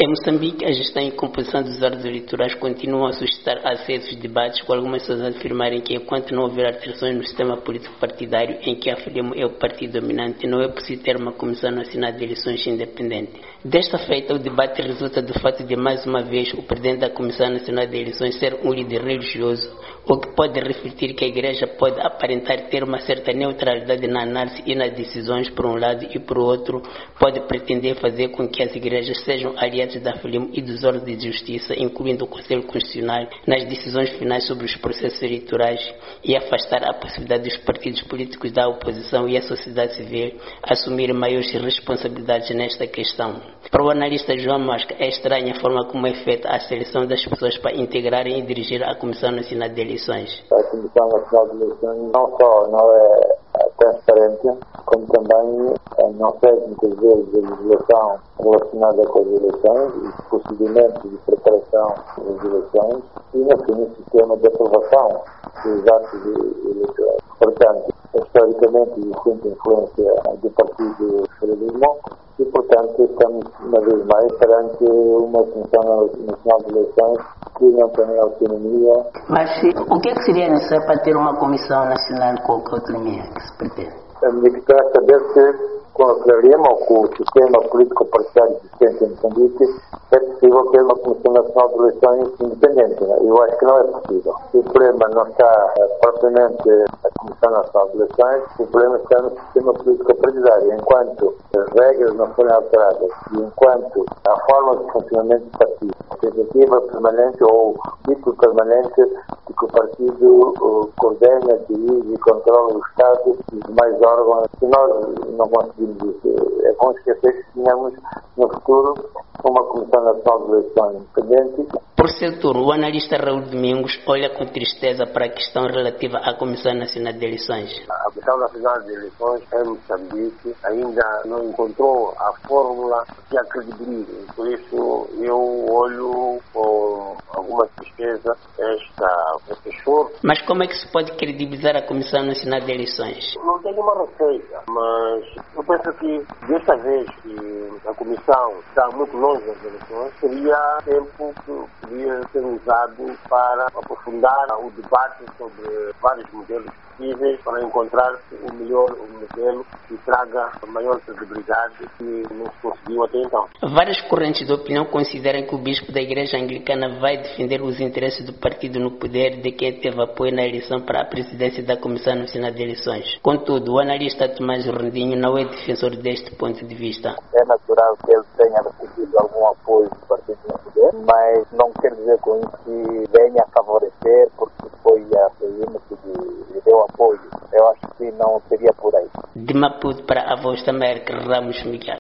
Em Moçambique, a gestão e composição dos órgãos eleitorais continuam a suscitar acesos debates, com algumas pessoas a afirmarem que, enquanto não houver alterações no sistema político partidário, em que a FREMO é o partido dominante, não é possível ter uma Comissão Nacional de Eleições independente. Desta feita, o debate resulta do fato de, mais uma vez, o presidente da Comissão Nacional de Eleições ser um líder religioso, o que pode refletir que a Igreja pode aparentar ter uma certa neutralidade na análise e nas decisões, por um lado, e por outro, pode pretender fazer com que as igrejas sejam aliadas da FREMO e dos órgãos de justiça, incluindo o Conselho Constitucional, nas decisões finais sobre os processos eleitorais, e afastar a possibilidade dos partidos políticos da oposição e a sociedade civil assumirem maiores responsabilidades nesta questão. Para o analista João Mosca, é estranha a forma como é feita a seleção das pessoas para integrarem e dirigir a Comissão Nacional de Eleições. A Comissão Nacional de Eleições não só não é transparente, como também não segue muitas vezes a legislação relacionada com as eleições e os procedimentos de preparação das eleições e, enfim, o sistema de aprovação dos atos eleitorais. Portanto, historicamente existe influência do Partido Federalismo e, portanto, estamos uma vez mais perante uma Comissão Nacional de Eleições que não tem autonomia. Mas o que seria necessário para ter uma Comissão Nacional com autonomia que se pretende? A minha questão é saber se, com a FREMO ou com o sistema político-partidário existente em Moçambique, é possível ter uma Comissão Nacional de Eleições independente. Eu acho que não é possível. O problema não está propriamente na Comissão Nacional de Eleições, o problema está no sistema político-partidário. Enquanto as regras não forem alteradas e enquanto a forma de funcionamento do partido, a tentativa permanente ou título permanente de que o partido coordena, dirige e controla o Estado e os demais órgãos, se nós não conseguimos isso, é bom esquecer que tenhamos no futuro uma Comissão Nacional de Eleições independente. Por seu turno, o analista Raul Domingos olha com tristeza para a questão relativa à Comissão Nacional de Eleições. A Comissão Nacional de Eleições em Moçambique ainda não encontrou a fórmula que a credibilize. Por isso, eu olho com alguma tristeza este choro. Mas como é que se pode credibilizar a Comissão Nacional de Eleições? Não tem uma receita, mas eu penso que desta vez que a Comissão está muito longe das eleições, seria tempo que podia ser usado para aprofundar o debate sobre vários modelos possíveis para encontrar o melhor modelo que traga a maior credibilidade que não se conseguiu até então. Várias correntes de opinião consideram que o bispo da Igreja Anglicana vai defender os interesses do partido no poder de quem teve apoio na eleição para a presidência da Comissão Nacional de Eleições. Contudo, o analista Tomás Rondinho não é defensor deste ponto de vista. É natural que ele tenha recebido algum apoio do partido no poder, mas não quer dizer com isso que venha a favorecer porque foi a FREMO que lhe deu apoio. Eu acho que não seria por aí. De Maputo para a Voz da América, Ramos Miguel.